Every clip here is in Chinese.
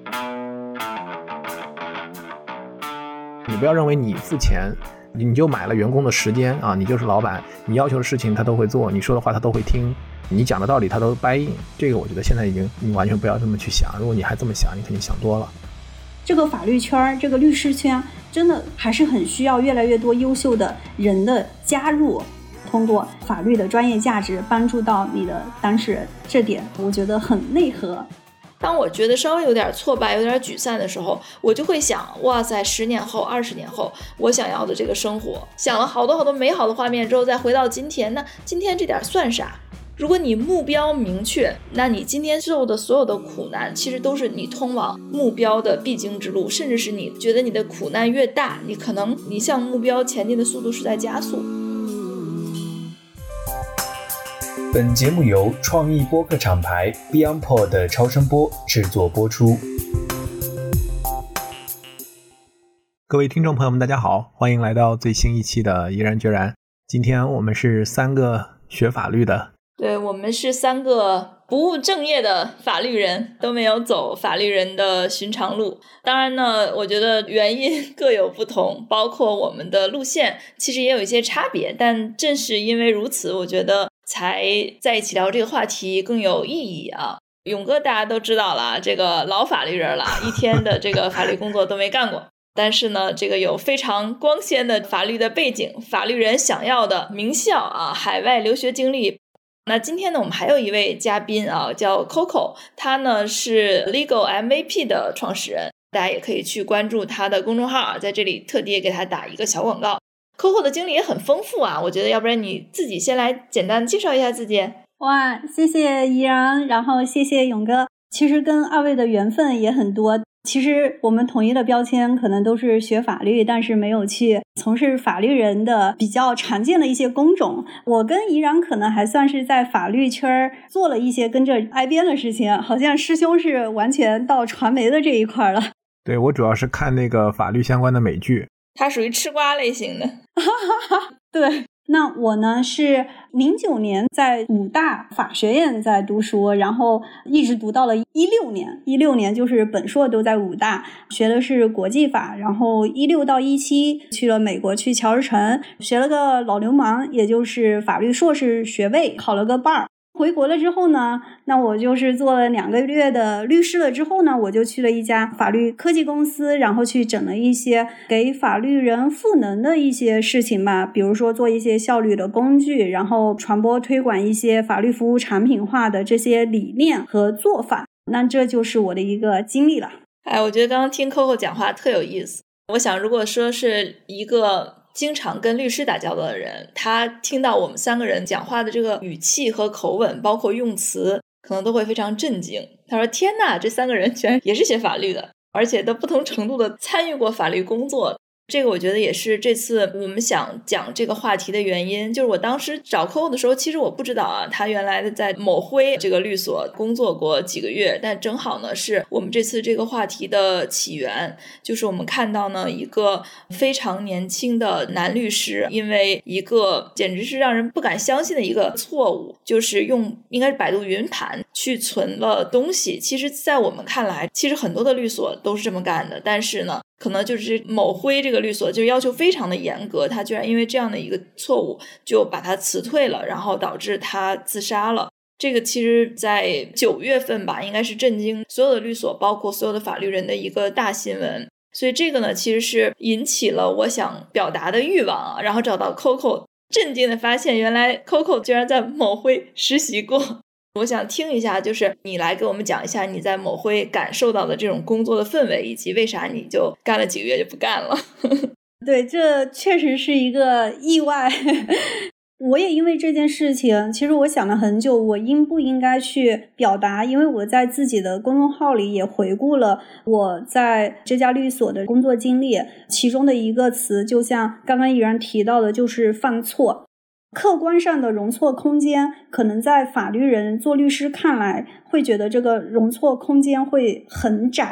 你不要认为你付钱你就买了员工的时间啊，你就是老板，你要求的事情他都会做，你说的话他都会听，你讲的道理他都buy in。这个我觉得现在你完全不要这么去想，如果你还这么想，你肯定想多了。 这个法律圈，这个律师圈真的还是很需要越来越多优秀的人的加入，通过法律的专业价值帮助到你的当事人，这点我觉得很内核。 当我觉得稍微有点挫败有点沮丧的时候，我就会想，哇塞，10年后20年后我想要的这个生活，想了好多美好的画面之后，再回到今天，那今天这点算啥？如果你目标明确，那你今天受的所有的苦难其实都是你通往目标的必经之路，甚至是你觉得你的苦难越大，你可能你向目标前进的速度是在加速。 本节目由创意播客厂牌 BeyondPod 的超声波制作播出。 各位听众朋友们大家好，欢迎来到最新一期的毅然决然。今天我们是3个学法律的， 对，我们是3个不务正业的法律人，都没有走法律人的寻常路。当然呢，我觉得原因各有不同，包括我们的路线其实也有一些差别，但正是因为如此，我觉得才在一起聊这个话题更有意义啊。勇哥大家都知道了，这个老法律人了，一天的这个法律工作都没干过，但是呢，这个有非常光鲜的法律的背景，法律人想要的名校啊，海外留学经历。那今天呢，我们还有一位嘉宾啊，叫 Coco， 他呢是 Legal MVP 的创始人，大家也可以去关注他的公众号啊，在这里特地给他打一个小广告。Coco 的经历也很丰富啊，我觉得要不然你自己先来简单介绍一下自己。 哇，谢谢怡然，然后谢谢勇哥，其实跟2位的缘分也很多。其实我们统一的标签可能都是学法律，但是没有去从事法律人的比较常见的一些工种。我跟怡然可能还算是在法律圈做了一些跟着挨边的事情，好像师兄是完全到传媒的这一块了。 对，我主要是看那个法律相关的美剧， 他属于吃瓜类型的。 对，那我呢是09年在武大法学院在读书，然后一直读到了16年就是本硕都在武大，学的是国际法，然后16到17去了美国，去乔治城学了个老流氓，也就是法律硕士学位，考了个 bar。回国了之后呢，那我就是做了2个月的律师了之后呢，我就去了一家法律科技公司，然后去整了一些给法律人赋能的一些事情吧，比如说做一些效率的工具，然后传播推广一些法律服务产品化的这些理念和做法。那这就是我的一个经历了。 我觉得刚刚听 Coco 讲话特有意思。我想如果说是一个经常跟律师打交道的人，他听到我们3个人讲话的这个语气和口吻，包括用词，可能都会非常震惊。他说天哪，这3个人居然也是学法律的，而且都不同程度的参与过法律工作。这个我觉得也是这次我们想讲这个话题的原因，就是我当时找 Coco 的时候，其实我不知道啊，他原来在某辉这个律所工作过几个月，但正好呢是我们这次这个话题的起源，就是我们看到呢一个非常年轻的男律师，因为一个简直是让人不敢相信的一个错误，就是用应该是百度云盘去存了东西。其实在我们看来，其实很多的律所都是这么干的，但是呢可能就是某辉这个律所就要求非常的严格，他居然因为这样的一个错误就把他辞退了，然后导致他自杀了。这个其实在9月份吧，应该是震惊所有的律所包括所有的法律人的一个大新闻。所以这个呢其实是引起了我想表达的欲望啊，然后找到 Coco， 震惊的发现原来 Coco 居然在某辉实习过。我想听一下，就是你来给我们讲一下你在某辉感受到的这种工作的氛围，以及为啥你就干了几个月就不干了。 对，这确实是一个意外。我也因为这件事情，其实我想了很久，我应不应该去表达，因为我在自己的公众号里也回顾了我在这家律所的工作经历，其中的一个词就像刚刚怡然提到的，就是犯错。客观上的容错空间，可能在法律人做律师看来会觉得这个容错空间会很窄，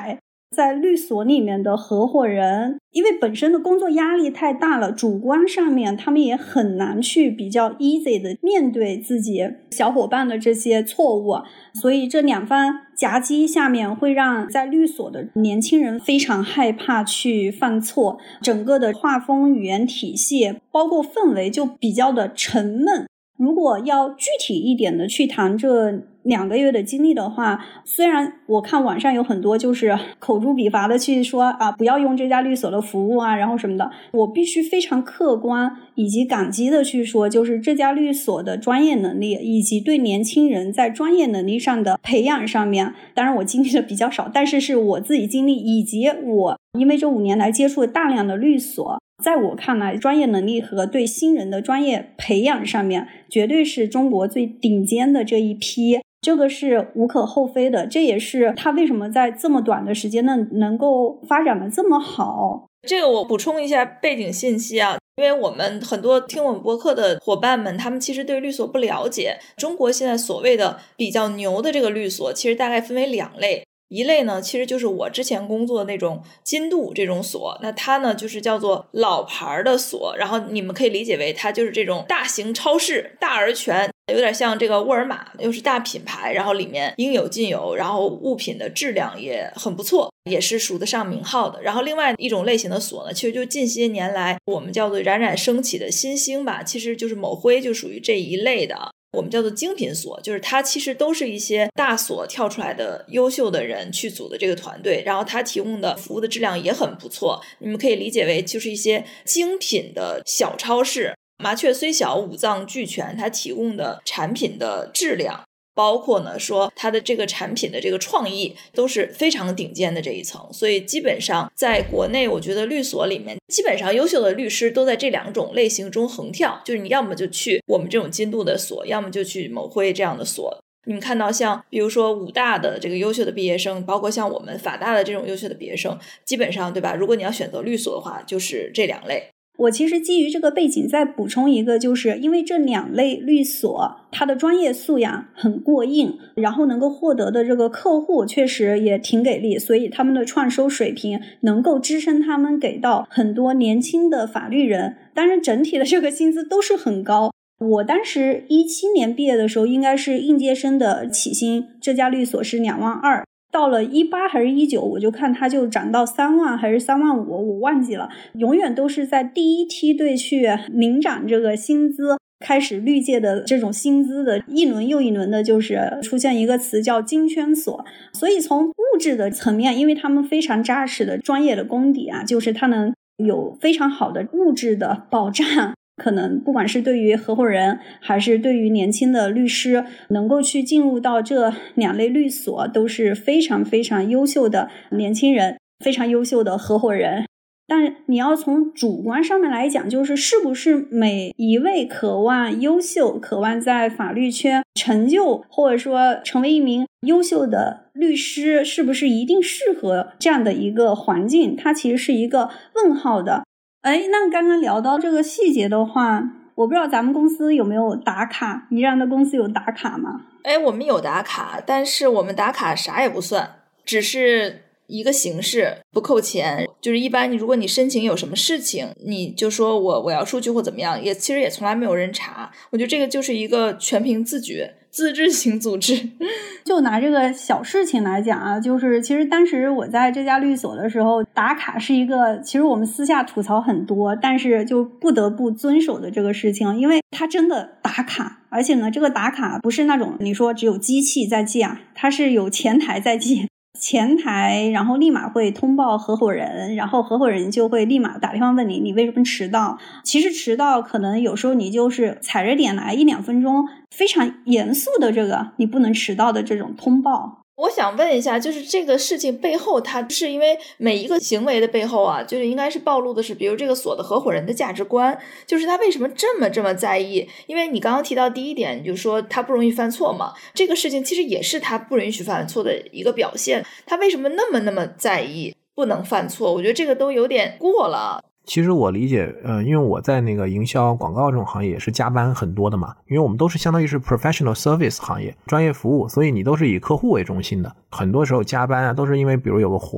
在律所里面的合伙人，因为本身的工作压力太大了，主观上面他们也很难去比较 easy 的面对自己小伙伴的这些错误，所以这两方夹击下面会让在律所的年轻人非常害怕去犯错，整个的画风语言体系包括氛围就比较的沉闷。如果要具体一点的去谈这2个月的经历的话，虽然我看网上有很多就是口诛笔伐的去说啊，不要用这家律所的服务啊，然后什么的，我必须非常客观以及感激的去说，就是这家律所的专业能力以及对年轻人在专业能力上的培养上面，当然我经历的比较少，但是是我自己经历，以及我因为这5年来接触了大量的律所，在我看来专业能力和对新人的专业培养上面绝对是中国最顶尖的这一批，这个是无可厚非的，这也是他为什么在这么短的时间内能够发展的这么好。 这个我补充一下背景信息啊，因为我们很多听我们播客的伙伴们，他们其实对律所不了解。中国现在所谓的比较牛的这个律所，其实大概分为2类。一类呢，其实就是我之前工作的那种金度这种所，那它呢就是叫做老牌的所，然后你们可以理解为它就是这种大型超市，大而全，有点像这个沃尔玛，又是大品牌，然后里面应有尽有，然后物品的质量也很不错，也是数得上名号的。然后另外一种类型的所呢，其实就近些年来我们叫做冉冉升起的新兴吧，其实就是某辉就属于这一类的，我们叫做精品所，就是它其实都是一些大所跳出来的优秀的人去组的这个团队，然后它提供的服务的质量也很不错，你们可以理解为就是一些精品的小超市，麻雀虽小五脏俱全，它提供的产品的质量包括呢说它的这个产品的这个创意都是非常顶尖的这一层，所以基本上在国内我觉得律所里面基本上优秀的律师都在这2种类型中横跳，就是你要么就去我们这种金度的所，要么就去某辉这样的所。你们看到像比如说武大的这个优秀的毕业生，包括像我们法大的这种优秀的毕业生，基本上对吧，如果你要选择律所的话就是这2类。 我其实基于这个背景再补充一个，就是因为这2类律所它的专业素养很过硬，然后能够获得的这个客户确实也挺给力，所以他们的创收水平能够支撑他们给到很多年轻的法律人，当然整体的这个薪资都是很高。我当时17年毕业的时候应该是应届生的起薪，这家律所是2万2，到了18还是19，我就看它就涨到3万还是3万5，我忘记了。永远都是在第一梯队去领涨这个薪资，开始律界的这种薪资的一轮又一轮的，就是出现一个词叫金圈所。所以从物质的层面，因为他们非常扎实的专业的功底啊，就是它能有非常好的物质的保障。可能不管是对于合伙人还是对于年轻的律师，能够去进入到这2类律所都是非常非常优秀的年轻人，非常优秀的合伙人。但你要从主观上面来讲，就是是不是每一位渴望优秀，渴望在法律圈成就，或者说成为一名优秀的律师，是不是一定适合这样的一个环境，它其实是一个问号的。那刚刚聊到这个细节的话，我不知道咱们公司有没有打卡，宜然的公司有打卡吗？ 我们有打卡，但是我们打卡啥也不算，只是一个形式，不扣钱。就是一般如果你申请有什么事情，你就说我要出去或怎么样，其实也从来没有人查。我觉得这个就是一个全凭自觉自治型组织。 就拿这个小事情来讲啊，就是其实当时我在这家律所的时候，打卡是一个其实我们私下吐槽很多，但是就不得不遵守的这个事情，因为它真的打卡，而且呢这个打卡不是那种你说只有机器在记啊，它是有前台在记。前台然后立马会通报合伙人，然后合伙人就会立马打电话问你为什么迟到。其实迟到可能有时候你就是踩着点来1-2分钟，非常严肃的这个你不能迟到的这种通报。 我想问一下，就是这个事情背后，它是因为每一个行为的背后啊，就是应该是暴露的是比如这个所的合伙人的价值观，就是他为什么这么在意。因为你刚刚提到第一点，就是说他不容易犯错嘛，这个事情其实也是他不允许犯错的一个表现。他为什么那么在意不能犯错？我觉得这个都有点过了。 其实我理解，因为我在那个营销广告这种行业也是加班很多的嘛，因为我们都是相当于是 professional service 行业，专业服务，所以你都是以客户为中心的，很多时候加班啊都是因为比如有个活儿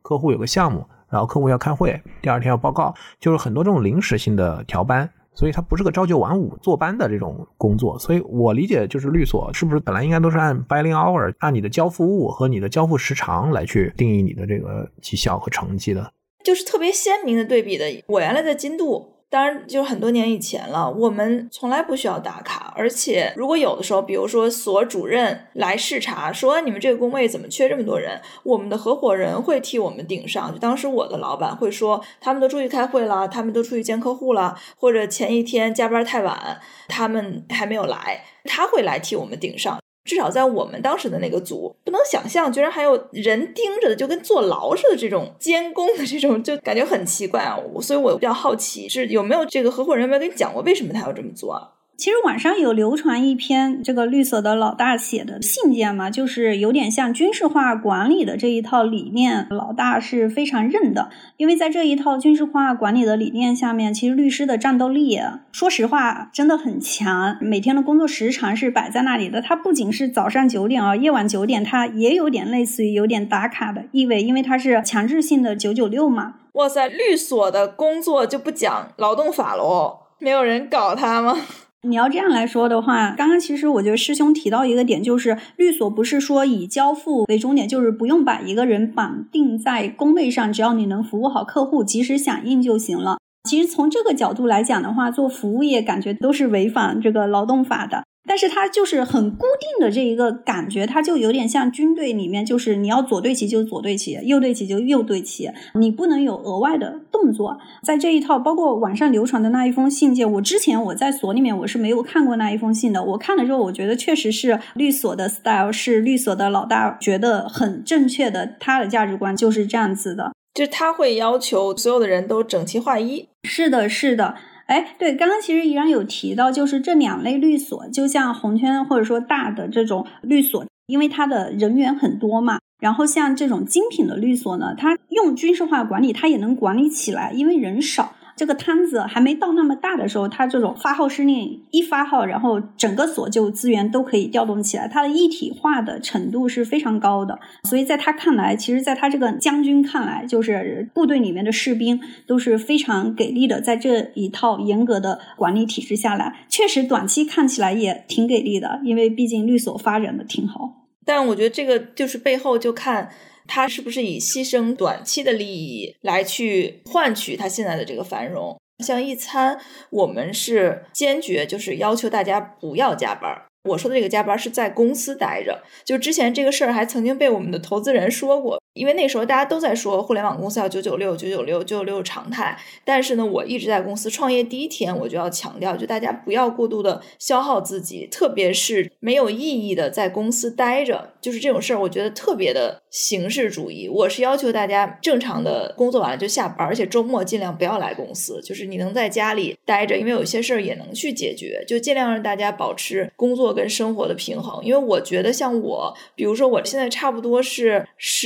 客户有个项目，然后客户要开会，第二天要报告，就是很多这种临时性的调班，所以它不是个朝九晚五坐班的这种工作。所以我理解就是律所是不是本来应该都是按 billing hour， 按你的交付物和你的交付时长来去定义你的这个绩效和成绩的。 就是特别鲜明的对比的，我原来在金度，当然就是很多年以前了，我们从来不需要打卡，而且如果有的时候比如说所主任来视察说你们这个工位怎么缺这么多人，我们的合伙人会替我们顶上，就当时我的老板会说他们都出去开会了，他们都出去见客户了，或者前一天加班太晚他们还没有来，他会来替我们顶上。至少在我们当时的那个组，不能想象居然还有人盯着的，就跟坐牢似的这种监工的这种，就感觉很奇怪啊。所以我比较好奇是有没有这个合伙人有没有跟你讲过为什么他要这么做啊？ 其实网上有流传一篇这个律所的老大写的信件嘛，就是有点像军事化管理的这一套理念，老大是非常认的。因为在这一套军事化管理的理念下面，其实律师的战斗力说实话真的很强，每天的工作时长是摆在那里的，它不仅是早上9点夜晚9点，它也有点类似于有点打卡的意味，因为它是强制性的996嘛。 哇塞，律所的工作就不讲劳动法咯？没有人搞他吗？ 你要这样来说的话，刚刚其实我觉得师兄提到一个点，就是律所不是说以交付为终点，就是不用把一个人绑定在工位上，只要你能服务好客户，及时响应就行了。其实从这个角度来讲的话，做服务业感觉都是违反这个劳动法的，但是它就是很固定的这一个感觉，它就有点像军队里面，就是你要左队旗就左队旗，右队旗就右队旗，你不能有额外的动作。在这一套包括网上流传的那一封信件，我之前在所里面我是没有看过那一封信的，我看了之后我觉得确实是律所的 style， 是律所的老大觉得很正确的，他的价值观就是这样子的， 就是他会要求所有的人都整齐划一。 是的是的。对，刚刚其实依然有提到，就是这2类律所，就像红圈或者说大的这种律所，因为它的人员很多嘛，然后像这种精品的律所呢，它用军事化管理，它也能管理起来，因为人少，这个摊子还没到那么大的时候，它这种发号施令一发号，然后整个所就资源都可以调动起来，它的一体化的程度是非常高的。所以在他看来，其实在他这个将军看来，就是部队里面的士兵都是非常给力的，在这一套严格的管理体制下来，确实短期看起来也挺给力的，因为毕竟律所发展的挺好。 但我觉得这个就是背后就看他是不是以牺牲短期的利益来去换取他现在的这个繁荣。像一餐，我们是坚决就是要求大家不要加班。我说的这个加班是在公司待着，就之前这个事儿还曾经被我们的投资人说过，因为那时候大家都在说互联网公司要996 996 996常态，但是呢我一直在公司创业第一天我就要强调，就大家不要过度的消耗自己，特别是没有意义的在公司待着，就是这种事儿我觉得特别的形式主义。我是要求大家正常的工作完了就下班，而且周末尽量不要来公司，就是你能在家里待着，因为有些事儿也能去解决，就尽量让大家保持工作跟生活的平衡。因为我觉得像我，比如说我现在差不多是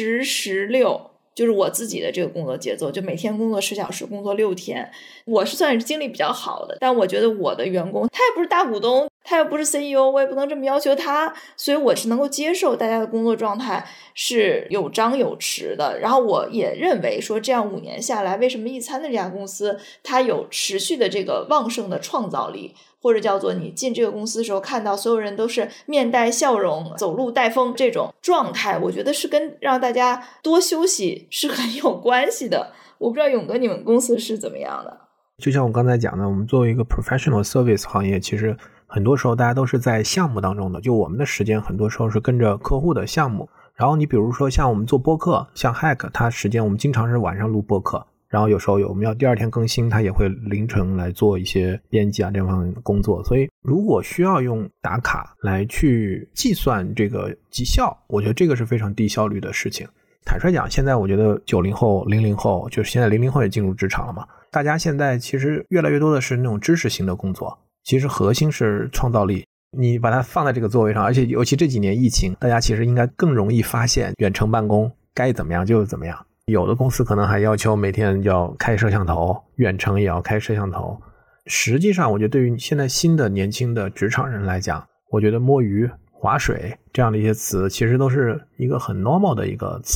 10-16，就是我自己的这个工作节奏，就每天工作10小时，工作6天，我是算是精力比较好的。但我觉得我的员工他也不是大股东，他又不是 CEO， 我也不能这么要求他，所以我是能够接受大家的工作状态是有张有弛的。然后我也认为说这样5年下来，为什么一餐的这家公司它有持续的这个旺盛的创造力，或者叫做你进这个公司的时候看到所有人都是面带笑容，走路带风这种状态，我觉得是跟让大家多休息是很有关系的。我不知道勇哥你们公司是怎么样的。 就像我刚才讲的，我们作为一个 professional service 行业，其实很多时候大家都是在项目当中的，就我们的时间很多时候是跟着客户的项目。然后你比如说像我们做播客，像 Hack 它时间我们经常是晚上录播客，然后有时候我们要第2天更新，它也会凌晨来做一些编辑这方面的工作。所以如果需要用打卡来去计算这个绩效，我觉得这个是非常低效率的事情。坦率讲，现在我觉得90后00后，就是现在00后也进入职场了嘛，大家现在其实越来越多的是那种知识型的工作，其实核心是创造力。你把它放在这个座位上，而且尤其这几年疫情，大家其实应该更容易发现远程办公该怎么样就怎么样。有的公司可能还要求每天要开摄像头，远程也要开摄像头。实际上我觉得对于现在新的年轻的职场人来讲，我觉得摸鱼划水这样的一些词其实都是一个很 normal 的一个词。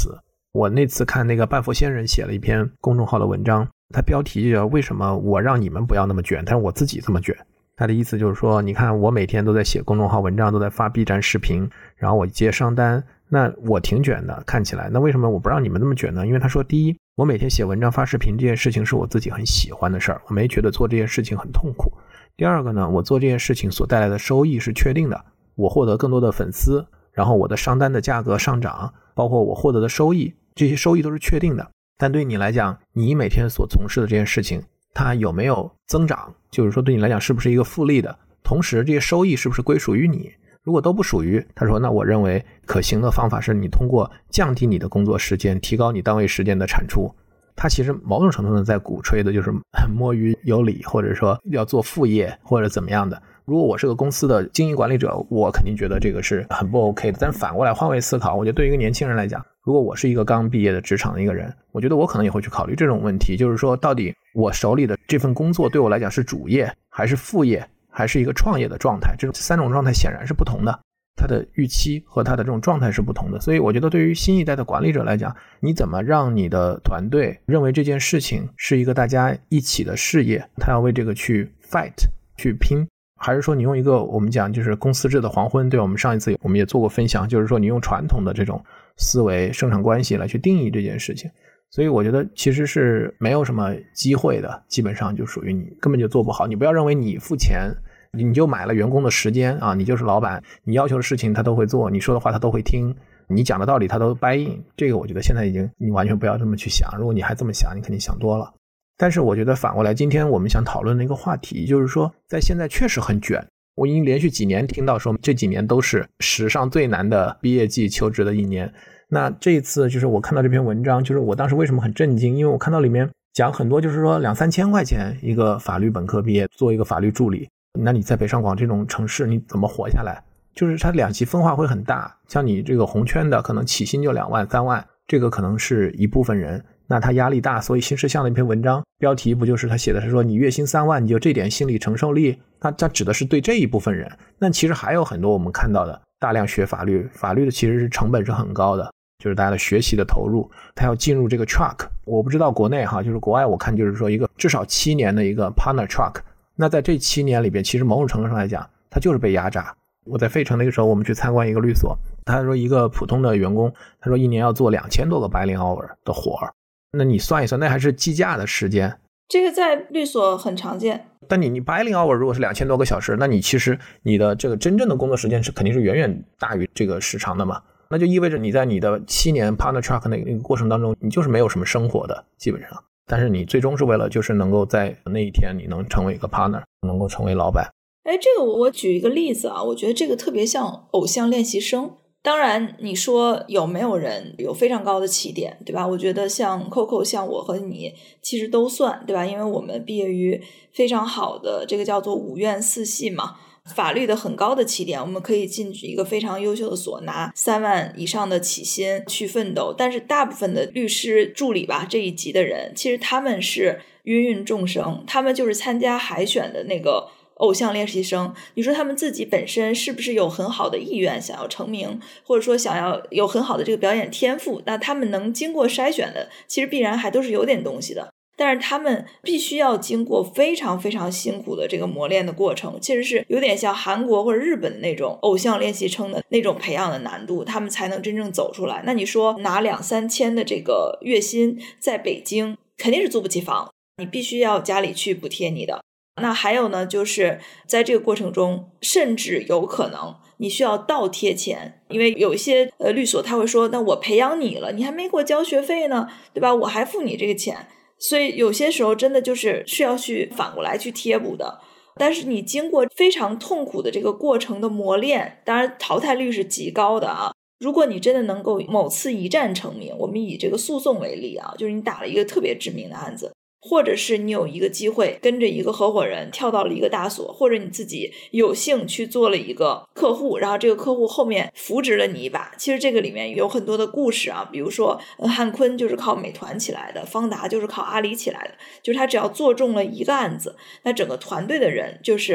我那次看那个半佛仙人写了一篇公众号的文章，他标题就叫为什么我让你们不要那么卷，但是我自己这么卷。他的意思就是说，你看我每天都在写公众号文章，都在发 B 站视频，然后我接商单，那我挺卷的看起来，那为什么我不让你们那么卷呢？因为他说，第一，我每天写文章发视频这件事情是我自己很喜欢的事儿，我没觉得做这件事情很痛苦。第二个呢，我做这件事情所带来的收益是确定的，我获得更多的粉丝，然后我的商单的价格上涨，包括我获得的收益，这些收益都是确定的。但对你来讲，你每天所从事的这件事情它有没有增长，就是说对你来讲是不是一个复利的，同时这些收益是不是归属于你，如果都不属于，他说那我认为可行的方法是你通过降低你的工作时间，提高你单位时间的产出。他其实某种程度上在鼓吹的就是摸鱼有理，或者说要做副业或者怎么样的。如果我是个公司的经营管理者，我肯定觉得这个是很不 OK 的。但是反过来换位思考，我觉得对于一个年轻人来讲，如果我是一个刚毕业的职场的一个人，我觉得我可能也会去考虑这种问题，就是说到底我手里的这份工作对我来讲是主业还是副业还是一个创业的状态，这三种状态显然是不同的，他的预期和他的这种状态是不同的。所以我觉得对于新一代的管理者来讲，你怎么让你的团队认为这件事情是一个大家一起的事业，他要为这个去 fight 去拼，还是说你用一个我们讲就是公司制的黄昏，对，我们上一次我们也做过分享，就是说你用传统的这种思维生产关系来去定义这件事情。所以我觉得其实是没有什么机会的，基本上就属于你根本就做不好。你不要认为你付钱你就买了员工的时间啊，你就是老板，你要求的事情他都会做，你说的话他都会听，你讲的道理他都 buy in， 这个我觉得现在已经你完全不要这么去想，如果你还这么想你肯定想多了。但是我觉得反过来今天我们想讨论的一个话题就是说，在现在确实很卷，我已经连续几年听到说这几年都是史上最难的毕业季求职的一年。那这一次就是我看到这篇文章，就是我当时为什么很震惊，因为我看到里面讲很多就是说2-3千块钱一个法律本科毕业做一个法律助理，那你在北上广这种城市你怎么活下来，就是它两极分化会很大。像你这个红圈的可能起薪就2万3万，这个可能是一部分人，那他压力大，所以新世相的一篇文章标题不就是他写的是说你月薪3万你就这点心理承受力，那他指的是对这一部分人。那其实还有很多我们看到的大量学法律的其实是成本是很高的，就是大家的学习的投入，他要进入这个 track， 我不知道国内哈，就是国外我看就是说一个至少7年的一个 partner track， 那在这7年里边其实某种程度上来讲他就是被压榨。我在费城那个时候我们去参观一个律所，他说一个普通的员工，他说一年要做2000多个白领 hour 的活，那你算一算那还是计价的时间， 这个在律所很常见。 但你白领 hour 如果是2000多个小时，那你其实你的这个真正的工作时间是肯定是远远大于这个时长的嘛，那就意味着你在你的7年 partner track 那个过程当中你就是没有什么生活的基本上，但是你最终是为了就是能够在那一天你能成为一个 partner， 能够成为老板。 这个我举一个例子啊，我觉得这个特别像偶像练习生。当然你说有没有人有非常高的起点，对吧？我觉得像 Coco 像我和你其实都算，对吧？因为我们毕业于非常好的这个叫做5院4系嘛，法律的很高的起点，我们可以进去一个非常优秀的所，拿3万以上的起薪去奋斗。但是大部分的律师助理吧这一级的人，其实他们是芸芸众生，他们就是参加海选的那个偶像练习生。你说他们自己本身是不是有很好的意愿想要成名，或者说想要有很好的这个表演天赋，那他们能经过筛选的其实必然还都是有点东西的，但是他们必须要经过非常非常辛苦的这个磨练的过程，其实是有点像韩国或者日本的那种偶像练习生的那种培养的难度，他们才能真正走出来。那你说拿2-3千的这个月薪在北京肯定是租不起房，你必须要家里去补贴你的。那还有呢，就是在这个过程中甚至有可能你需要倒贴钱，因为有一些律所他会说那我培养你了，你还没给我交学费呢，对吧？我还付你这个钱，所以有些时候真的就是需要去反过来去贴补的。但是你经过非常痛苦的这个过程的磨练，当然淘汰率是极高的啊。如果你真的能够某次一战成名，我们以这个诉讼为例啊，就是你打了一个特别知名的案子，或者是你有一个机会跟着一个合伙人跳到了一个大所，或者你自己有幸去做了一个客户，然后这个客户后面扶植了你一把。其实这个里面有很多的故事啊，比如说汉坤就是靠美团起来的，方达就是靠阿里起来的，就是他只要做中了一个案子，那整个团队的人就是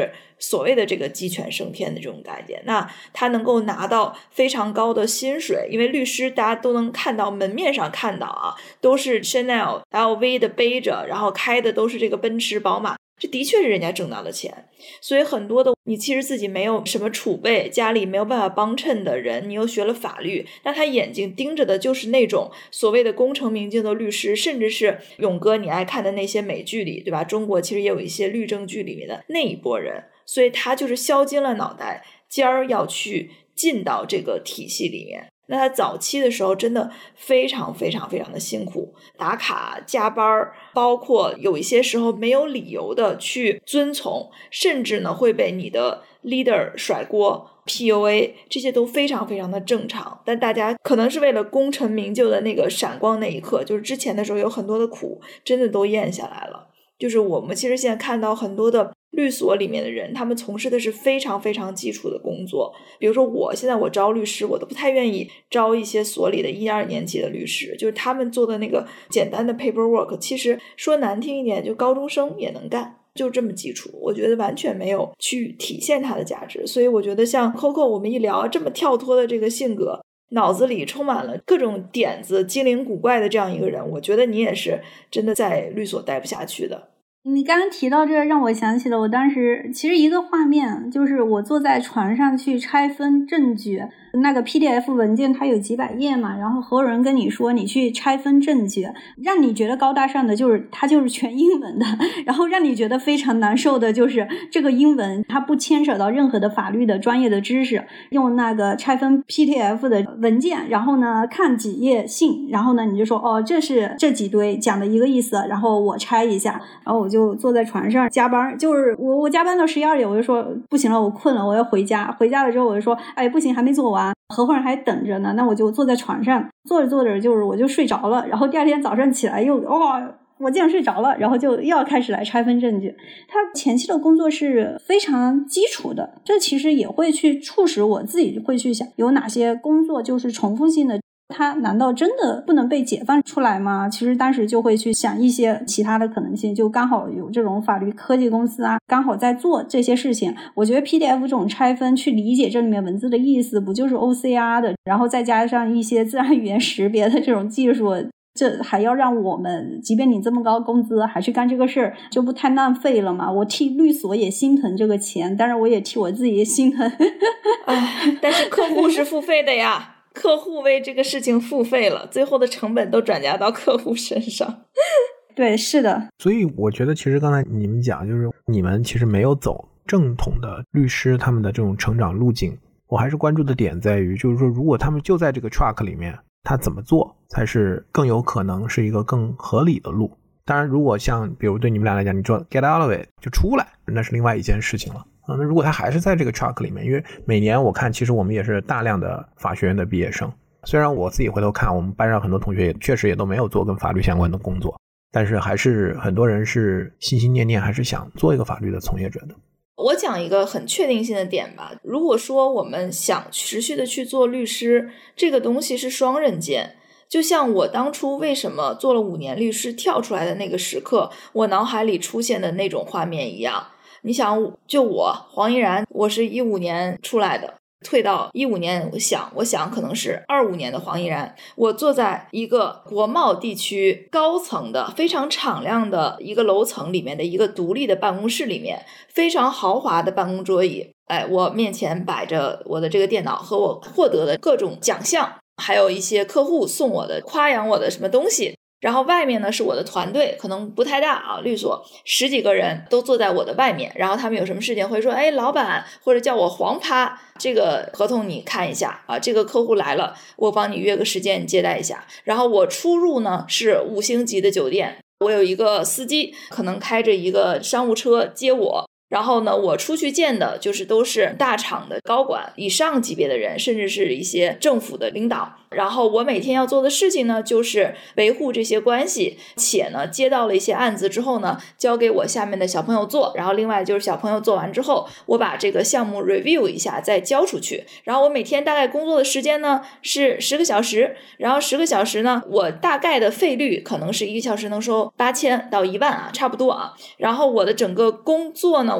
所谓的这个鸡犬升天的这种概念。那他能够拿到非常高的薪水，因为律师大家都能看到门面上看到啊，都是 Chanel、LV 的背着，然后开的都是这个奔驰、宝马，这的确是人家挣到的钱。所以很多的你其实自己没有什么储备，家里没有办法帮衬的人，你又学了法律，那他眼睛盯着的就是那种所谓的功成名就的律师，甚至是勇哥你爱看的那些美剧里，对吧？中国其实也有一些律政剧里面的那一波人，所以他就是削尖了脑袋尖儿要去进到这个体系里面。那他早期的时候真的非常非常非常的辛苦，打卡加班，包括有一些时候没有理由的去遵从，甚至呢会被你的 leader 甩锅 PUA， 这些都非常非常的正常。但大家可能是为了功成名就的那个闪光那一刻，就是之前的时候有很多的苦真的都咽下来了。就是我们其实现在看到很多的律所里面的人，他们从事的是非常非常基础的工作。比如说我现在我招律师，我都不太愿意招一些所里的1、2年级的律师，就是他们做的那个简单的 paperwork， 其实说难听一点，就高中生也能干，就这么基础，我觉得完全没有去体现它的价值。所以我觉得像 Coco 我们一聊这么跳脱的这个性格，脑子里充满了各种点子，精灵古怪的这样一个人，我觉得你也是真的在律所待不下去的。 你刚刚提到这个让我想起了我当时其实一个画面，就是我坐在船上去拆分证据，那个 PDF 文件它有几百页嘛，然后合伙人跟你说你去拆分证据，让你觉得高大上的就是它就是全英文的，然后让你觉得非常难受的就是这个英文它不牵扯到任何的法律的专业的知识，用那个拆分 PDF 的文件，然后呢看几页信，然后呢你就说哦这是这几堆讲的一个意思，然后我拆一下，然后我就坐在船上加班，就是我加班到12点，我就说不行了，我困了，我要回家。回家了之后我就说哎不行还没做完，合伙人还等着呢，那我就坐在船上坐着坐着就是我就睡着了，然后第二天早上起来又我竟然睡着了，然后就又要开始来拆分证据。他前期的工作是非常基础的，这其实也会去促使我自己会去想有哪些工作就是重复性的，它难道真的不能被解放出来吗？其实当时就会去想一些其他的可能性，就刚好有这种法律科技公司啊，刚好在做这些事情。我觉得 PDF 这种拆分去理解这里面文字的意思，不就是 OCR 的，然后再加上一些自然语言识别的这种技术，这还要让我们即便你这么高工资还去干这个事儿，就不太浪费了吗？我替律所也心疼这个钱，当然我也替我自己也心疼但是客户是付费的呀客户为这个事情付费了，最后的成本都转嫁到客户身上对，是的。 所以我觉得其实刚才你们讲，就是你们其实没有走正统的律师他们的这种成长路径，我还是关注的点在于，就是说如果他们就在这个 track 里面，他怎么做才是更有可能是一个更合理的路。当然如果像比如对你们俩来讲，你说 get out of it 就出来，那是另外一件事情了。那如果他还是在这个 track 里面，因为每年我看其实我们也是大量的法学院的毕业生，虽然我自己回头看我们班上很多同学也确实也都没有做跟法律相关的工作，但是还是很多人是心心念念还是想做一个法律的从业者的。 我讲一个很确定性的点吧，如果说我们想持续的去做律师，这个东西是双刃剑。就像我当初为什么做了5年律师跳出来的那个时刻，我脑海里出现的那种画面一样。你想就我黄依然，我是15年出来的，退到15年，我想可能是25年的黄依然，我坐在一个国贸地区高层的非常敞亮的一个楼层里面的一个独立的办公室里面，非常豪华的办公桌椅，我面前摆着我的这个电脑和我获得的各种奖项，还有一些客户送我的夸奖我的什么东西，然后外面呢是我的团队，可能不太大啊，律所10几个人都坐在我的外面，然后他们有什么事情会说老板，或者叫我黄趴，这个合同你看一下啊，这个客户来了我帮你约个时间你接待一下，然后我出入呢是5星级的酒店，我有一个司机可能开着一个商务车接我，然后呢我出去见的就是都是大厂的高管以上级别的人，甚至是一些政府的领导，然后我每天要做的事情呢就是维护这些关系，且呢接到了一些案子之后呢交给我下面的小朋友做，然后另外就是小朋友做完之后我把这个项目 review 一下再交出去，然后我每天大概工作的时间呢是10个小时，然后10个小时呢我大概的费率可能是1个小时能收8000到1万啊，差不多啊，然后我的整个工作呢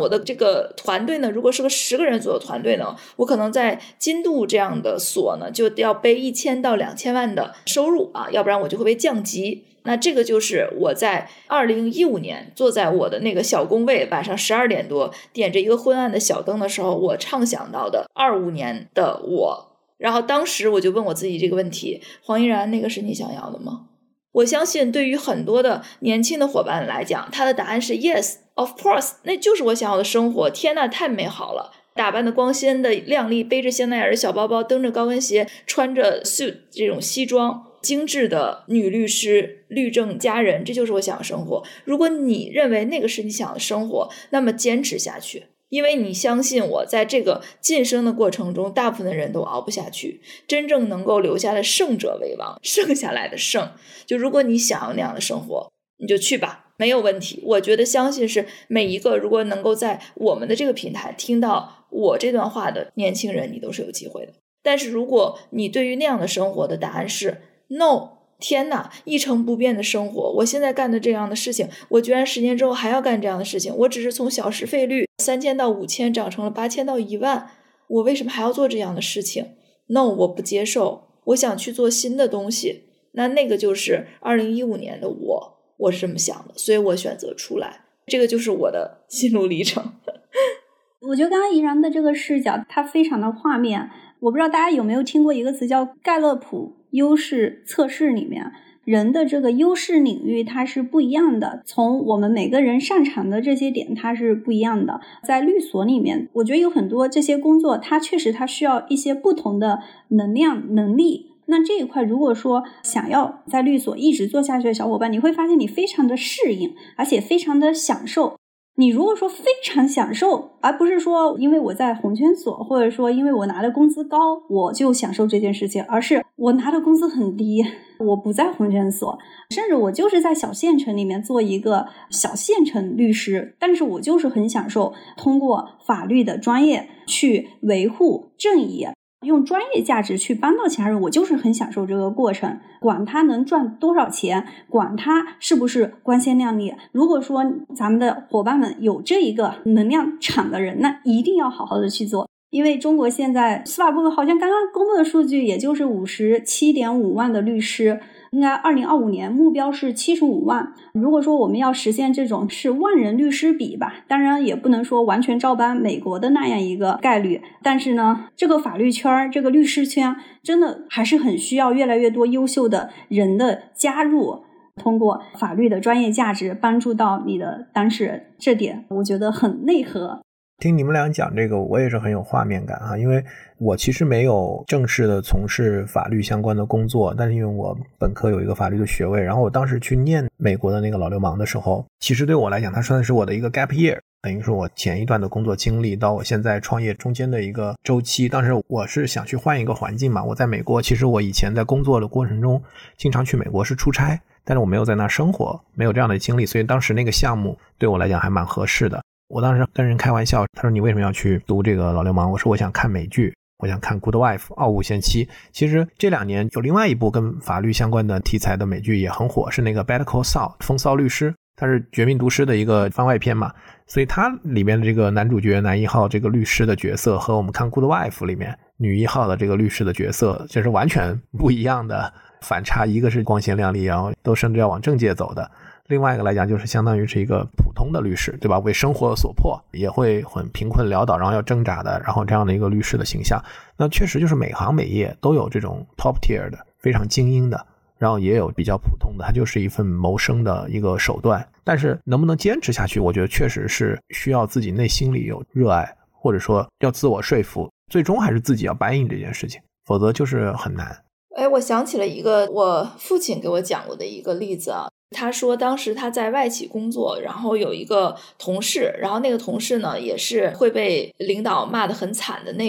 我的这个团队呢，如果是个10个人左右团队呢，我可能在金度这样的所呢，就要背1000到2000万的收入啊，要不然我就会被降级。那这个就是我在2015年坐在我的那个小工位，晚上12点多点着一个昏暗的小灯的时候，我畅想到的25年的我。然后当时我就问我自己这个问题，黄依然，那个是你想要的吗？我相信对于很多的年轻的伙伴来讲，他的答案是 yes of course， 那就是我想要的生活。天哪，太美好了，打扮的光鲜的亮丽，背着香奈儿小包包，蹬着高跟鞋，穿着 suit 这种西装，精致的女律师，律政佳人，这就是我想要的生活。如果你认为那个是你想要的生活，那么坚持下去，因为你相信我，在这个晋升的过程中，大部分的人都熬不下去，真正能够留下的胜者为王，剩下来的胜。就如果你想要那样的生活，你就去吧，没有问题。我觉得相信是每一个如果能够在我们的这个平台听到我这段话的年轻人，你都是有机会的。但是如果你对于那样的生活的答案是 no， 天哪，一成不变的生活，我现在干的这样的事情，我居然10年之后还要干这样的事情，我只是从小时费率3000到5000涨成了8000到1万，我为什么还要做这样的事情？ no， 我不接受，我想去做新的东西。那个就是2015年的我是这么想的，所以我选择出来，这个就是我的心路历程。 我觉得刚刚怡然的这个视角它非常的画面，我不知道大家有没有听过一个词叫盖勒普优势测试，里面人的这个优势领域它是不一样的，从我们每个人擅长的这些点它是不一样的。在律所里面，我觉得有很多这些工作它确实它需要一些不同的能量能力，那这一块如果说想要在律所一直做下去的小伙伴，你会发现你非常的适应，而且非常的享受。你如果说非常享受，而不是说因为我在红圈所，或者说因为我拿的工资高我就享受这件事情，而是我拿的工资很低，我不在红圈所，甚至我就是在小县城里面做一个小县城律师，但是我就是很享受通过法律的专业去维护正义，用专业价值去帮到其他人，我就是很享受这个过程，管他能赚多少钱，管他是不是光鲜亮丽。如果说咱们的伙伴们有这一个能量场的人，那一定要好好的去做。因为中国现在司法部好像刚刚公布的数据，也就是 57.5 万的律师，应该2025年目标是75万。如果说我们要实现这种是万人律师比吧，当然也不能说完全照搬美国的那样一个概率，但是呢，这个法律圈，这个律师圈真的还是很需要越来越多优秀的人的加入，通过法律的专业价值帮助到你的当事人，这点我觉得很内核。 听你们俩讲这个，我也是很有画面感啊，因为我其实没有正式的从事法律相关的工作，但是因为我本科有一个法律的学位，然后我当时去念美国的那个老流氓的时候，其实对我来讲它算是我的一个 gap year， 等于说我前一段的工作经历到我现在创业中间的一个周期。当时我是想去换一个环境嘛，我在美国其实我以前在工作的过程中经常去美国是出差，但是我没有在那生活，没有这样的经历，所以当时那个项目对我来讲还蛮合适的。我当时跟人开玩笑，他说你为什么要去读这个老流氓？我说我想看美剧，我想看 Good Wife 傲骨贤妻。其实这2年有另外一部跟法律相关的题材的美剧也很火，是那个 Better Call Saul 风骚律师，它是绝命毒师的一个番外篇嘛，所以它里面的这个男主角男1号这个律师的角色和我们看 Good Wife 里面女1号的这个律师的角色这是完全不一样的反差，一个是光鲜亮丽，然后都甚至要往政界走的，另外一个来讲就是相当于是一个普通的律师，对吧？为生活所迫，也会很贫困潦倒，然后要挣扎的，然后这样的一个律师的形象。那确实就是每行每业都有这种 top tier 的非常精英的，然后也有比较普通的，它就是一份谋生的一个手段。但是能不能坚持下去，我觉得确实是需要自己内心里有热爱，或者说要自我说服，最终还是自己要 buy in 这件事情，否则就是很难。 我想起了一个我父亲给我讲过的一个例子啊。他说当时他在外企工作，然后有一个同事，然后那个同事呢也是会被领导骂得很惨的那种，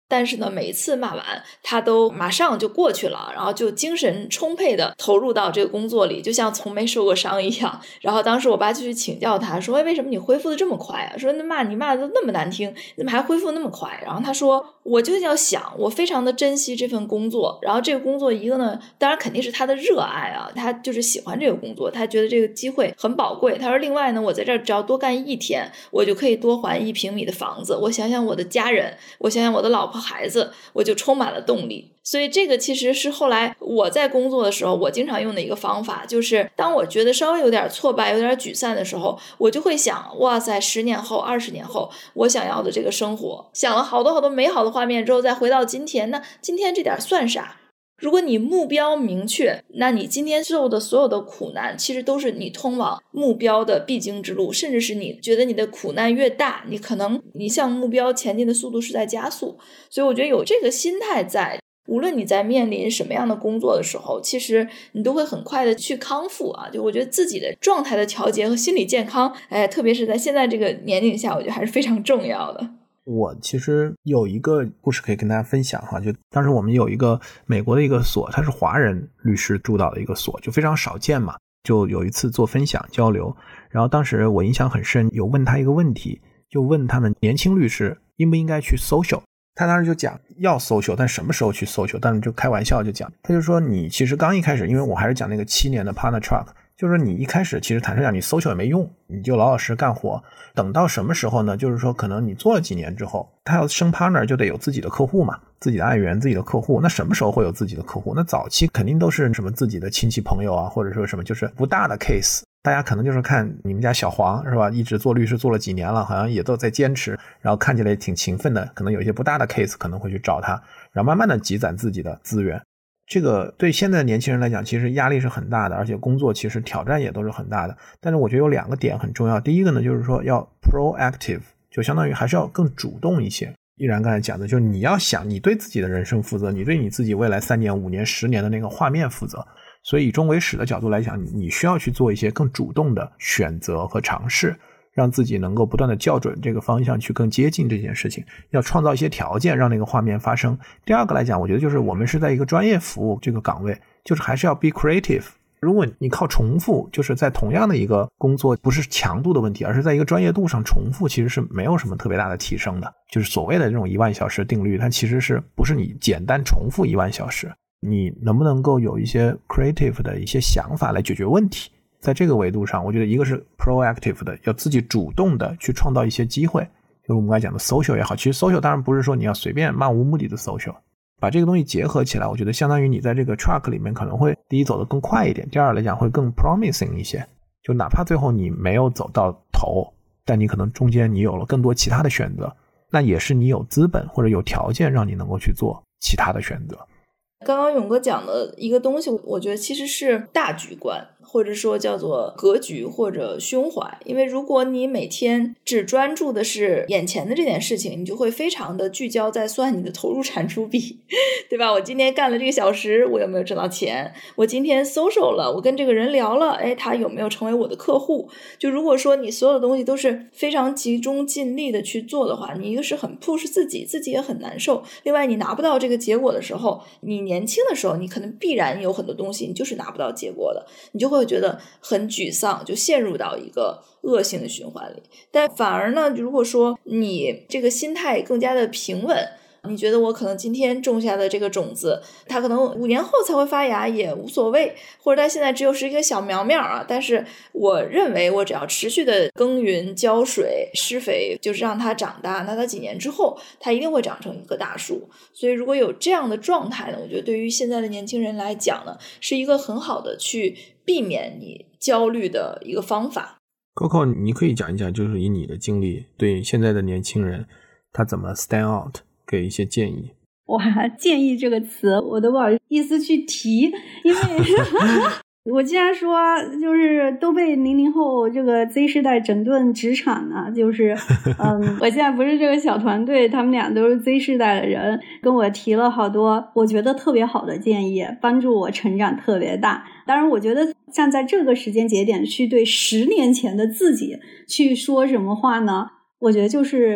但是呢，每一次骂完，他都马上就过去了，然后就精神充沛的投入到这个工作里，就像从没受过伤一样。然后当时我爸就去请教他说，为什么你恢复的这么快啊？说那你骂的都那么难听，你怎么还恢复那么快？然后他说，我就要想，我非常的珍惜这份工作，然后这个工作一个呢，当然肯定是他的热爱啊，他就是喜欢这个工作，他觉得这个机会很宝贵。他说另外呢，我在这儿只要多干1天，我就可以多还1平米的房子，我想想我的家人，我想想我的老婆孩子，我就充满了动力。所以这个其实是后来我在工作的时候我经常用的一个方法，就是当我觉得稍微有点挫败有点沮丧的时候，我就会想，哇塞10年后20年后我想要的这个生活，想了好多好多美好的画面之后，再回到今天，那今天这点算啥？如果你目标明确，那你今天受的所有的苦难其实都是你通往目标的必经之路，甚至是你觉得你的苦难越大，你可能你向目标前进的速度是在加速。所以我觉得有这个心态在，无论你在面临什么样的工作的时候，其实你都会很快的去康复啊。就我觉得自己的状态的调节和心理健康，特别是在现在这个年龄下，我觉得还是非常重要的。 我其实有一个故事可以跟大家分享哈，就当时我们有一个美国的一个所，它是华人律师主导的一个所，就非常少见嘛，就有一次做分享交流，然后当时我印象很深，有问他一个问题，就问他们年轻律师应不应该去 social， 他当时就讲要 social， 但什么时候去 social， 但是就开玩笑就讲，他就说你其实刚一开始，因为我还是讲那个7年的 partner track，就是你一开始其实坦率讲你 social 也没用，你就老老实干活，等到什么时候呢，就是说可能你做了几年之后，他要升 partner 就得有自己的客户嘛，自己的案源自己的客户，那什么时候会有自己的客户？那早期肯定都是什么自己的亲戚朋友啊，或者说什么就是不大的 case， 大家可能就是看你们家小黄是吧，一直做律师做了几年了，好像也都在坚持，然后看起来也挺勤奋的，可能有一些不大的 case 可能会去找他，然后慢慢的积攒自己的资源。这个对现在的年轻人来讲其实压力是很大的，而且工作其实挑战也都是很大的，但是我觉得有2个点很重要。第一个呢，就是说要 proactive， 就相当于还是要更主动一些。依然刚才讲的就是你要想你对自己的人生负责，你对你自己未来3年5年10年的那个画面负责，所以以终为始的角度来讲，你需要去做一些更主动的选择和尝试，让自己能够不断的校准这个方向去更接近这件事情，要创造一些条件让那个画面发生。第2个来讲，我觉得就是我们是在一个专业服务这个岗位，就是还是要 be creative。如果你靠重复，就是在同样的一个工作，不是强度的问题，而是在一个专业度上重复，其实是没有什么特别大的提升的。就是所谓的这种1万小时定律，它其实是不是你简单重复1万小时，你能不能够有一些 creative 的一些想法来解决问题。在这个维度上，我觉得一个是 proactive 的，要自己主动的去创造一些机会，就是我们刚才讲的 social 也好，其实 social 当然不是说你要随便漫无目的的 social， 把这个东西结合起来，我觉得相当于你在这个 track 里面可能会第一走得更快一点，第二来讲会更 promising 一些，就哪怕最后你没有走到头，但你可能中间你有了更多其他的选择，那也是你有资本或者有条件让你能够去做其他的选择。 刚刚勇哥讲的一个东西，我觉得其实是大局观，或者说叫做格局或者胸怀。因为如果你每天只专注的是眼前的这件事情，你就会非常的聚焦在算你的投入产出比，对吧？我今天干了这个小时，我有没有挣到钱？我今天 social 了，我跟这个人聊了，他有没有成为我的客户？就如果说你所有的东西都是非常集中尽力的去做的话，你一个是很 push 自己也很难受，另外你拿不到这个结果的时候，你年轻的时候你可能必然有很多东西你就是拿不到结果的，你就会觉得很沮丧，就陷入到一个恶性的循环里。但反而呢，如果说你这个心态更加的平稳，你觉得我可能今天种下的这个种子，它可能5年后才会发芽也无所谓，或者它现在只有是一个小苗苗啊，但是我认为我只要持续的耕耘浇水施肥，就是让它长大，那它几年之后它一定会长成一棵大树。所以如果有这样的状态呢，我觉得对于现在的年轻人来讲呢，是一个很好的去避免你焦虑的一个方法。 Coco 你可以讲一讲，就是以你的经历对现在的年轻人他怎么 stand out给一些建议。 哇，建议这个词我都不好意思去提，因为我既然说就是都被00后这个 Z 世代整顿职场呢，就是我现在不是这个小团队，他们俩都是 Z 世代的人，跟我提了好多我觉得特别好的建议，帮助我成长特别大。当然我觉得站在这个时间节点去对10年前的自己去说什么话呢，我觉得就是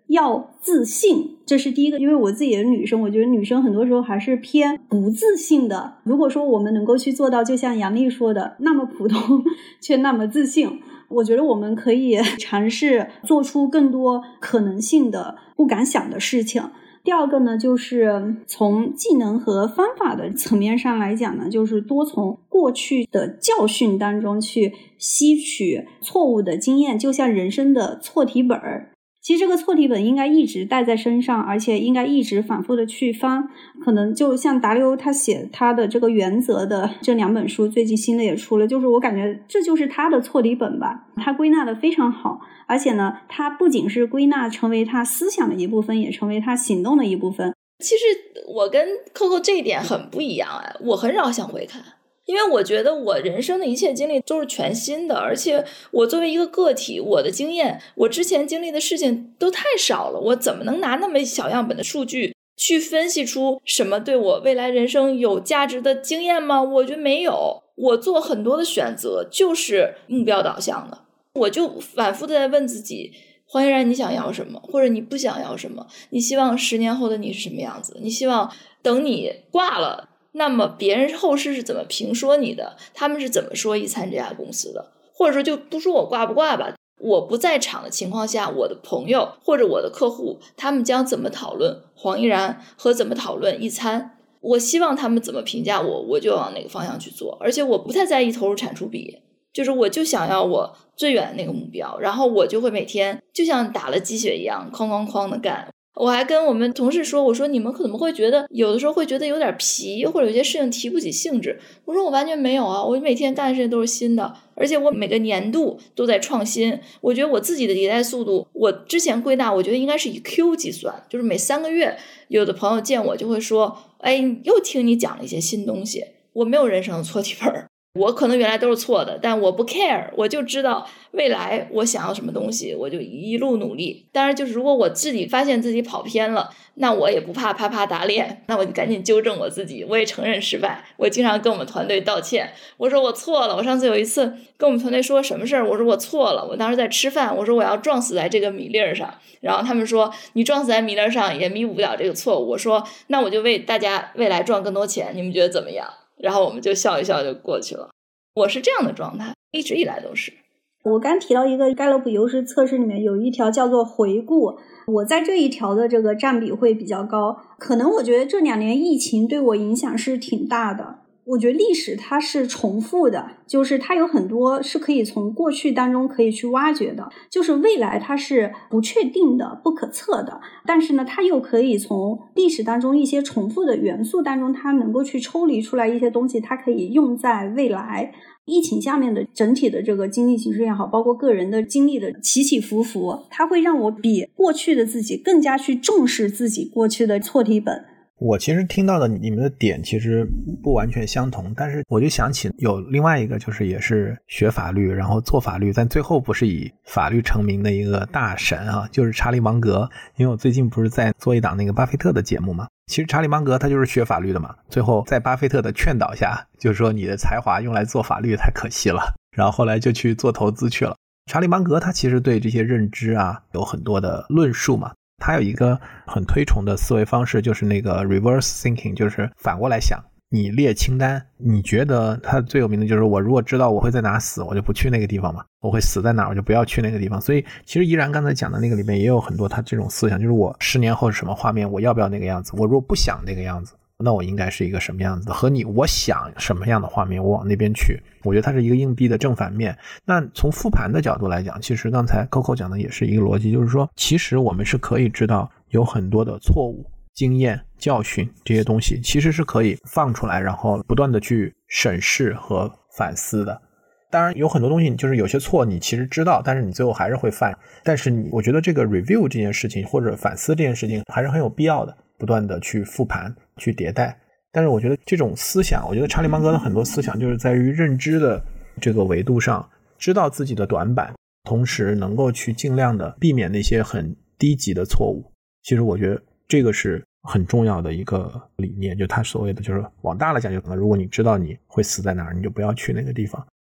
要自信，这是第一个。因为我自己的女生，我觉得女生很多时候还是偏不自信的。如果说我们能够去做到就像杨丽说的那么普通却那么自信，我觉得我们可以尝试做出更多可能性的不敢想的事情。第二个呢，就是从技能和方法的层面上来讲呢，就是多从过去的教训当中去吸取错误的经验，就像人生的错题本儿。其实这个错题本应该一直带在身上，而且应该一直反复的去翻。可能就像达利欧他写他的这个原则的这2本书，最近新的也出了，就是我感觉这就是他的错题本吧。他归纳的非常好，而且呢，他不仅是归纳成为他思想的一部分，也成为他行动的一部分。 其实我跟 Coco 这一点很不一样我很少想回看。因为我觉得我人生的一切经历都是全新的，而且我作为一个个体，我的经验，我之前经历的事情都太少了，我怎么能拿那么小样本的数据去分析出什么对我未来人生有价值的经验吗？我觉得没有。我做很多的选择就是目标导向的，我就反复的在问自己，黄依然你想要什么，或者你不想要什么，你希望10年后的你是什么样子，你希望等你挂了，那么别人后世是怎么评说你的，他们是怎么说一餐这家公司的，或者说就不说我挂不挂吧，我不在场的情况下，我的朋友或者我的客户他们将怎么讨论黄依然和怎么讨论一餐，我希望他们怎么评价我，我就往哪个方向去做。而且我不太在意投入产出比，就是我就想要我最远的那个目标，然后我就会每天就像打了鸡血一样哐哐哐的干。我还跟我们同事说，我说你们可能会觉得有的时候会觉得有点皮，或者有些事情提不起兴致，我说我完全没有我每天干的事情都是新的，而且我每个年度都在创新。我觉得我自己的迭代速度，我之前归纳我觉得应该是以 Q 计算，就是每3个月有的朋友见我就会说，又听你讲了一些新东西。我没有人生的错题本，我可能原来都是错的，但我不 care， 我就知道未来我想要什么东西，我就一路努力。当然就是如果我自己发现自己跑偏了，那我也不怕啪啪打脸，那我就赶紧纠正我自己，我也承认失败。我经常跟我们团队道歉，我说我错了。我上次有一次跟我们团队说什么事儿，我说我错了，我当时在吃饭，我说我要撞死在这个米粒儿上，然后他们说你撞死在米粒儿上也弥补不了这个错误。我说那我就为大家未来赚更多钱，你们觉得怎么样？然后我们就笑一笑就过去了。我是这样的状态，一直以来都是。 我刚提到一个盖洛普优势测试里面有一条叫做回顾，我在这一条的这个占比会比较高。可能我觉得这2年疫情对我影响是挺大的。我觉得历史它是重复的，就是它有很多是可以从过去当中可以去挖掘的，就是未来它是不确定的、不可测的，但是呢它又可以从历史当中一些重复的元素当中，它能够去抽离出来一些东西，它可以用在未来。疫情下面的整体的这个经历形势也好，包括个人的经历的起起伏伏，它会让我比过去的自己更加去重视自己过去的错题本。 我其实听到的你们的点其实不完全相同，但是我就想起有另外一个就是也是学法律然后做法律，但最后不是以法律成名的一个大神就是查理芒格。因为我最近不是在做一档那个巴菲特的节目嘛，其实查理芒格他就是学法律的嘛，最后在巴菲特的劝导下，就是说你的才华用来做法律太可惜了，然后后来就去做投资去了。查理芒格他其实对这些认知有很多的论述嘛，他有一个很推崇的思维方式，就是那个 reverse thinking， 就是反过来想。你列清单，你觉得他最有名的就是我如果知道我会在哪死，我就不去那个地方嘛，我会死在哪我就不要去那个地方。所以其实依然刚才讲的那个里面也有很多他这种思想，就是我10年后是什么画面，我要不要那个样子，我如果不想那个样子，那我应该是一个什么样子，和我想什么样的画面我往那边去。我觉得它是一个硬币的正反面。那从复盘的角度来讲，其实刚才 Coco 讲的也是一个逻辑，就是说其实我们是可以知道有很多的错误经验教训，这些东西其实是可以放出来，然后不断的去审视和反思的。当然有很多东西就是有些错你其实知道，但是你最后还是会犯，但是我觉得这个 review 这件事情或者反思这件事情还是很有必要的，不断的去复盘去迭代。但是我觉得这种思想，我觉得查理芒格的很多思想就是在于认知的这个维度上，知道自己的短板，同时能够去尽量的避免那些很低级的错误。其实我觉得这个是很重要的一个理念，就他所谓的就是往大了讲，就可能如果你知道你会死在哪儿，你就不要去那个地方。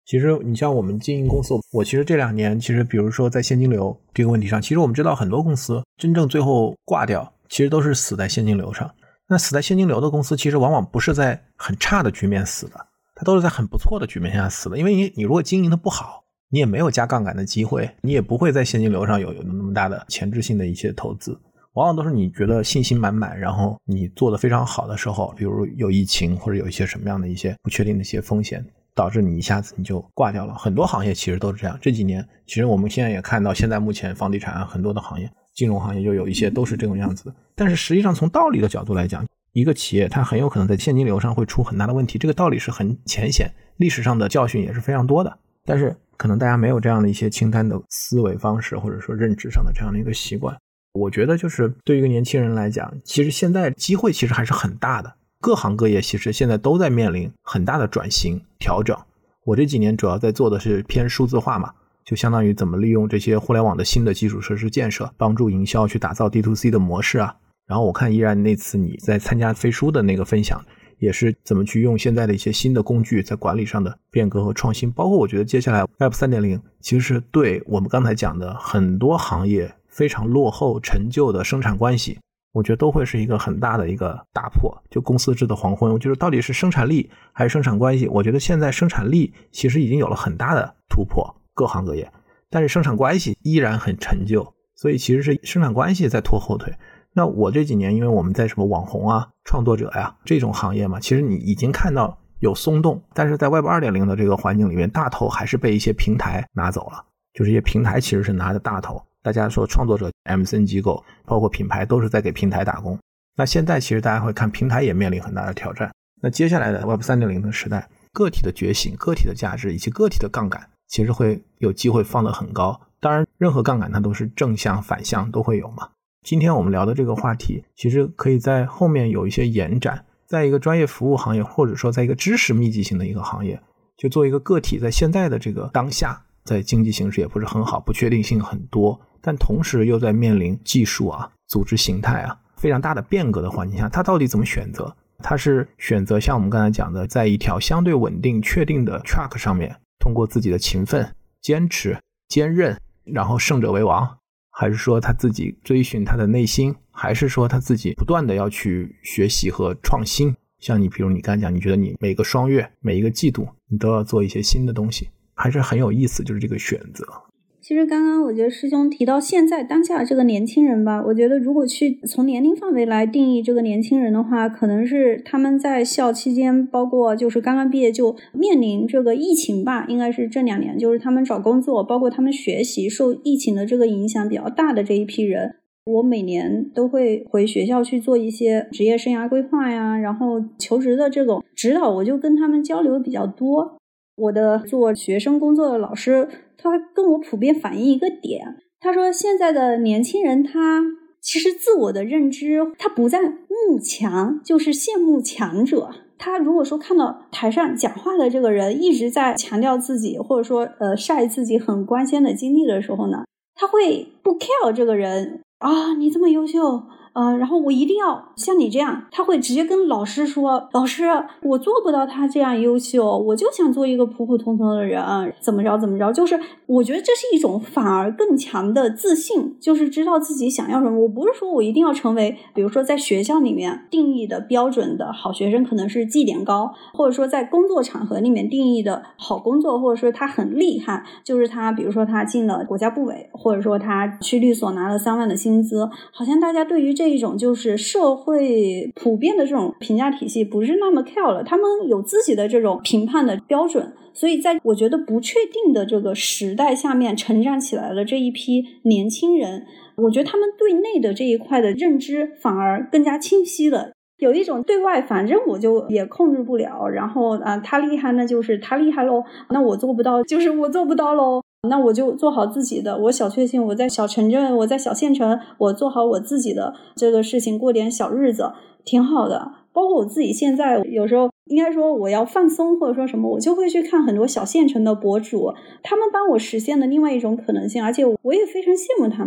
其实你像我们经营公司，我其实这2年其实比如说在现金流这个问题上，其实我们知道很多公司真正最后挂掉其实都是死在现金流上。那死在现金流的公司其实往往不是在很差的局面死的，它都是在很不错的局面下死的。因为你如果经营的不好，你也没有加杠杆的机会，你也不会在现金流上有那么大的前置性的一些投资，往往都是你觉得信心满满，然后你做得非常好的时候，比如有疫情或者有一些什么样的一些不确定的一些风险，导致你一下子你就挂掉了。很多行业其实都是这样，这几年其实我们现在也看到，现在目前房地产很多的行业，金融行业就有一些都是这种样子的。但是实际上从道理的角度来讲，一个企业它很有可能在现金流上会出很大的问题，这个道理是很浅显，历史上的教训也是非常多的，但是可能大家没有这样的一些清单的思维方式，或者说认知上的这样的一个习惯。我觉得就是对于一个年轻人来讲，其实现在机会其实还是很大的，各行各业其实现在都在面临很大的转型调整。我这几年主要在做的是偏数字化嘛，就相当于怎么利用这些互联网的新的基础设施建设，帮助营销去打造 D2C 的模式啊。然后我看依然那次你在参加飞书的那个分享，也是怎么去用现在的一些新的工具在管理上的变革和创新。包括我觉得接下来 Web 3.0 其实是对我们刚才讲的很多行业非常落后陈旧的生产关系，我觉得都会是一个很大的一个打破，就公司制的黄昏。我觉得到底是生产力还是生产关系，我觉得现在生产力其实已经有了很大的突破，各行各业，但是生产关系依然很陈旧，所以其实是生产关系在拖后腿。那我这几年因为我们在什么网红啊、创作者呀这种行业嘛，其实你已经看到有松动，但是在 Web 2.0 的这个环境里面，大头还是被一些平台拿走了，就是一些平台其实是拿着大头，大家说创作者 MCN 机构包括品牌都是在给平台打工。那现在其实大家会看平台也面临很大的挑战。那接下来的 Web 3.0 的时代，个体的觉醒、个体的价值以及个体的杠杆其实会有机会放得很高。当然任何杠杆它都是正向反向都会有嘛。今天我们聊的这个话题其实可以在后面有一些延展，在一个专业服务行业，或者说在一个知识密集型的一个行业，就做一个个体，在现在的这个当下，在经济形势也不是很好，不确定性很多，但同时又在面临技术啊、组织形态啊非常大的变革的环境下，他到底怎么选择？他是选择像我们刚才讲的，在一条相对稳定确定的 track 上面，通过自己的勤奋、坚持、坚韧，然后胜者为王，还是说他自己追寻他的内心，还是说他自己不断的要去学习和创新？像你比如你刚才讲，你觉得你每个双月、每一个季度你都要做一些新的东西，还是很有意思，就是这个选择。 其实刚刚我觉得师兄提到现在当下这个年轻人吧，我觉得如果去从年龄范围来定义这个年轻人的话，可能是他们在校期间，包括就是刚刚毕业就面临这个疫情吧，应该是这2年，就是他们找工作，包括他们学习受疫情的这个影响比较大的这一批人。我每年都会回学校去做一些职业生涯规划呀，然后求职的这种指导，我就跟他们交流比较多。我的做学生工作的老师，他跟我普遍反映一个点，他说现在的年轻人他其实自我的认知，他不在慕强，就是羡慕强者。他如果说看到台上讲话的这个人一直在强调自己，或者说晒自己很光鲜的经历的时候呢，他会不 care 这个人啊，你这么优秀，然后我一定要像你这样，他会直接跟老师说，老师，我做不到他这样优秀，我就想做一个普普通通的人，怎么着怎么着。就是我觉得这是一种反而更强的自信，就是知道自己想要什么。我不是说我一定要成为比如说在学校里面定义的标准的好学生，可能是绩点高，或者说在工作场合里面定义的好工作，或者说他很厉害，就是他比如说他进了国家部委，或者说他去律所拿了3万的薪资，好像大家对于这一种就是社会普遍的这种评价体系不是那么 care 了，他们有自己的这种评判的标准。所以在我觉得不确定的这个时代下面成长起来了这一批年轻人，我觉得他们对内的这一块的认知反而更加清晰了，有一种对外反正我就也控制不了，然后他厉害那就是他厉害咯，那我做不到就是我做不到咯，那我就做好自己的，我小确幸，我在小城镇，我在小县城，我做好我自己的这个事情，过点小日子挺好的。包括我自己现在有时候应该说我要放松或者说什么，我就会去看很多小县城的博主，他们帮我实现了另外一种可能性，而且我也非常羡慕他们。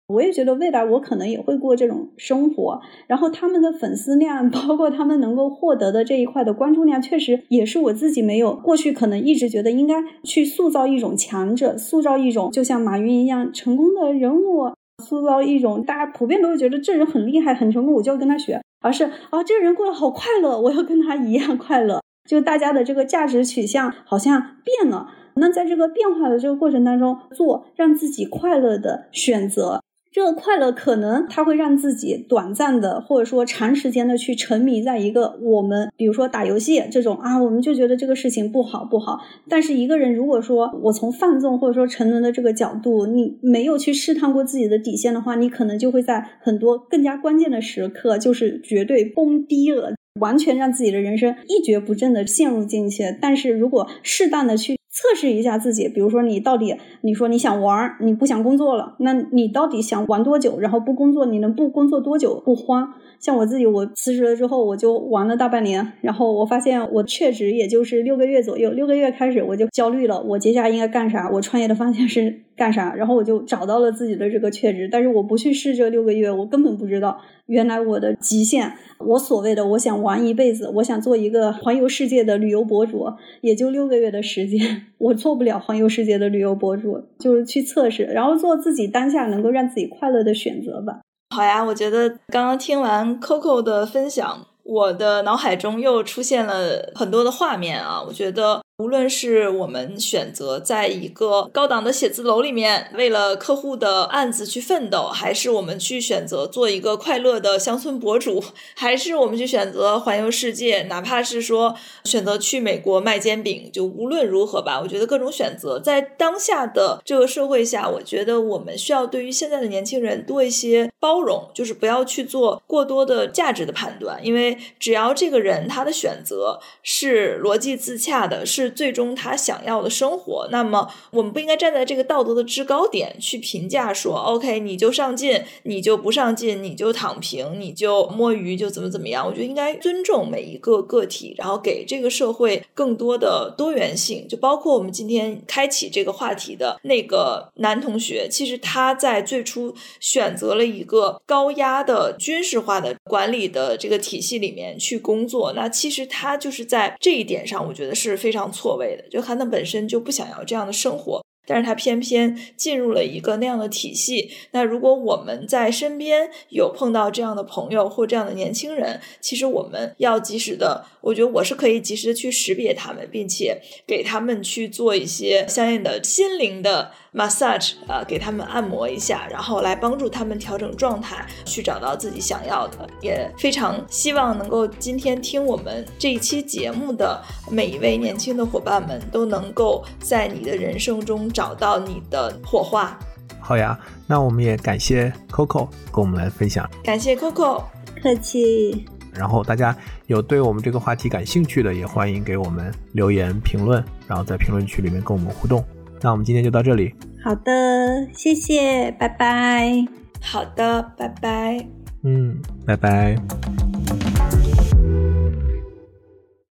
我也觉得未来我可能也会过这种生活，然后他们的粉丝量包括他们能够获得的这一块的关注量，确实也是我自己没有，过去可能一直觉得应该去塑造一种强者，塑造一种就像马云一样成功的人物，塑造一种大家普遍都会觉得这人很厉害很成功，我就要跟他学，而是这个人过得好快乐，我要跟他一样快乐，就大家的这个价值取向好像变了。那在这个变化的这个过程当中，做让自己快乐的选择，这个快乐可能它会让自己短暂的或者说长时间的去沉迷在一个我们比如说打游戏这种我们就觉得这个事情不好，但是一个人如果说我从放纵或者说沉沦的这个角度，你没有去试探过自己的底线的话，你可能就会在很多更加关键的时刻就是绝对崩低了，完全让自己的人生一蹶不振的陷入进去。但是如果适当的去测试一下自己，比如说你到底你说你想玩，你不想工作了，那你到底想玩多久，然后不工作你能不工作多久不慌。像我自己，我辞职了之后我就玩了大半年，然后我发现我确职也就是6个月左右，6个月开始我就焦虑了，我接下来应该干啥，我创业的方向是干啥，然后我就找到了自己的这个确职，但是我不去试这6个月，我根本不知道原来我的极限，我所谓的我想玩一辈子，我想做一个环游世界的旅游博主，也就6个月的时间，我做不了环游世界的旅游博主，就是去测试，然后做自己当下能够让自己快乐的选择吧。 好呀，我觉得刚刚听完 Coco 的分享，我的脑海中又出现了很多的画面啊。我觉得无论是我们选择在一个高档的写字楼里面为了客户的案子去奋斗，还是我们去选择做一个快乐的乡村博主，还是我们去选择环游世界，哪怕是说选择去美国卖煎饼，就无论如何吧，我觉得各种选择在当下的这个社会下，我觉得我们需要对于现在的年轻人多一些包容，就是不要去做过多的价值的判断，因为只要这个人他的选择是逻辑自洽的，是最终他想要的生活，那么我们不应该站在这个道德的制高点去评价说 OK 你就上进，你就不上进，你就躺平，你就摸鱼，就怎么样。我觉得应该尊重每一个个体，然后给这个社会更多的多元性，就包括我们今天开启这个话题的那个男同学，其实他在最初选择了一个高压的军事化的管理的这个体系里面去工作，那其实他就是在这一点上我觉得是非常错位的，就他本身就不想要这样的生活，但是他偏偏进入了一个那样的体系。那如果我们在身边有碰到这样的朋友或这样的年轻人，其实我们要及时的，我觉得我是可以及时的去识别他们，并且给他们去做一些相应的心灵的 massage， 给他们按摩一下，然后来帮助他们调整状态，去找到自己想要的。也非常希望能够今天听我们这一期节目的每一位年轻的伙伴们都能够在你的人生中找到你的火花。 好呀，那我们也感谢 Coco 跟我们来分享。 感谢 Coco， 客气。 然后大家有对我们这个话题感兴趣的，也欢迎给我们留言评论，然后在评论区里面跟我们互动。那我们今天就到这里。 好的，谢谢，拜拜。 好的，拜拜。 拜拜。